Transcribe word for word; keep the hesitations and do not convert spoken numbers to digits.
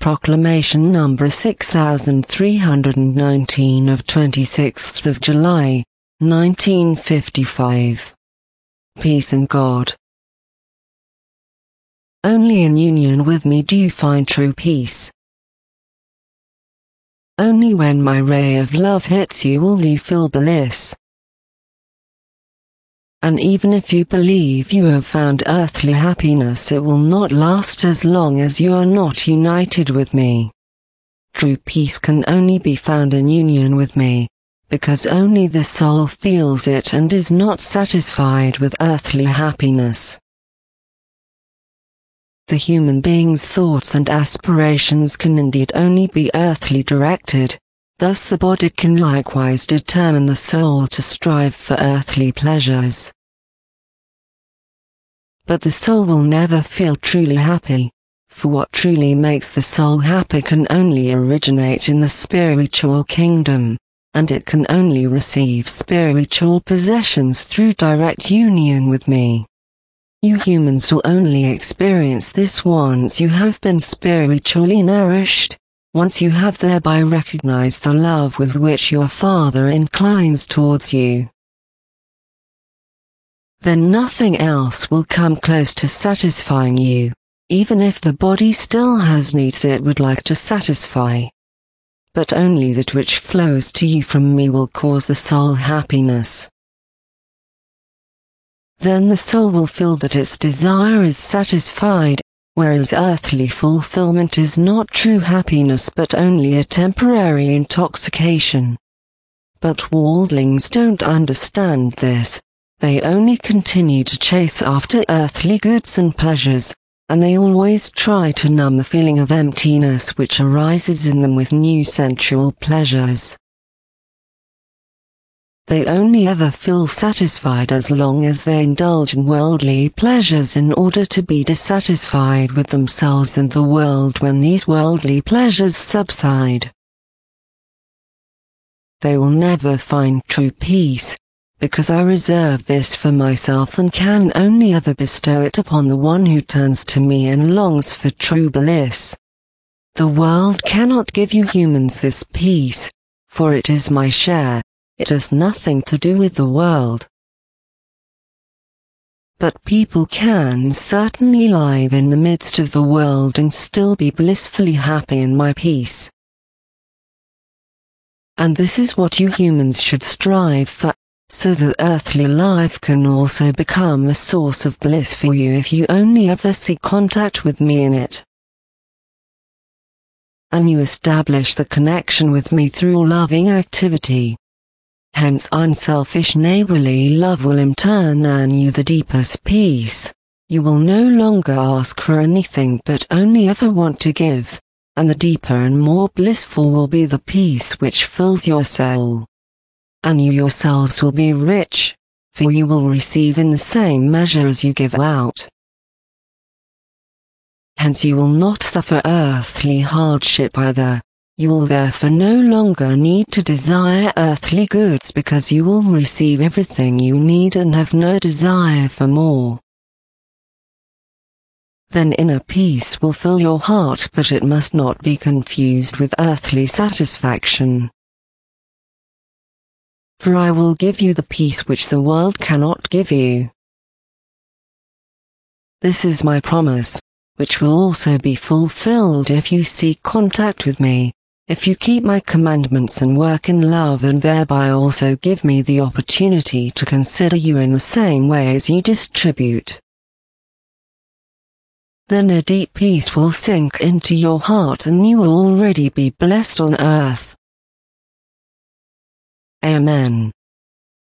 Proclamation number six thousand three hundred nineteen of twenty-sixth of July, nineteen fifty-five. Peace in God. Only in union with me do you find true peace. Only when my ray of love hits you will you feel bliss. And even if you believe you have found earthly happiness, it will not last as long as you are not united with me. True peace can only be found in union with me, because only the soul feels it and is not satisfied with earthly happiness. The human being's thoughts and aspirations can indeed only be earthly directed, thus the body can likewise determine the soul to strive for earthly pleasures. But the soul will never feel truly happy, for what truly makes the soul happy can only originate in the spiritual kingdom, and it can only receive spiritual possessions through direct union with me. You humans will only experience this once you have been spiritually nourished, once you have thereby recognized the love with which your Father inclines towards you. Then nothing else will come close to satisfying you, even if the body still has needs it would like to satisfy. But only that which flows to you from me will cause the soul happiness. Then the soul will feel that its desire is satisfied, whereas earthly fulfillment is not true happiness but only a temporary intoxication. But worldlings don't understand this, they only continue to chase after earthly goods and pleasures, and they always try to numb the feeling of emptiness which arises in them with new sensual pleasures. They only ever feel satisfied as long as they indulge in worldly pleasures in order to be dissatisfied with themselves and the world when these worldly pleasures subside. They will never find true peace, because I reserve this for myself and can only ever bestow it upon the one who turns to me and longs for true bliss. The world cannot give you humans this peace, for it is my share. It has nothing to do with the world. But people can certainly live in the midst of the world and still be blissfully happy in my peace. And this is what you humans should strive for, so that earthly life can also become a source of bliss for you if you only ever seek contact with me in it. And you establish the connection with me through loving activity. Hence unselfish neighborly love will in turn earn you the deepest peace. You will no longer ask for anything but only ever want to give, and the deeper and more blissful will be the peace which fills your soul. And you yourselves will be rich, for you will receive in the same measure as you give out. Hence you will not suffer earthly hardship either. You will therefore no longer need to desire earthly goods because you will receive everything you need and have no desire for more. Then inner peace will fill your heart, but it must not be confused with earthly satisfaction. For I will give you the peace which the world cannot give you. This is my promise, which will also be fulfilled if you seek contact with me. If you keep my commandments and work in love and thereby also give me the opportunity to consider you in the same way as you distribute, then a deep peace will sink into your heart and you will already be blessed on earth. Amen.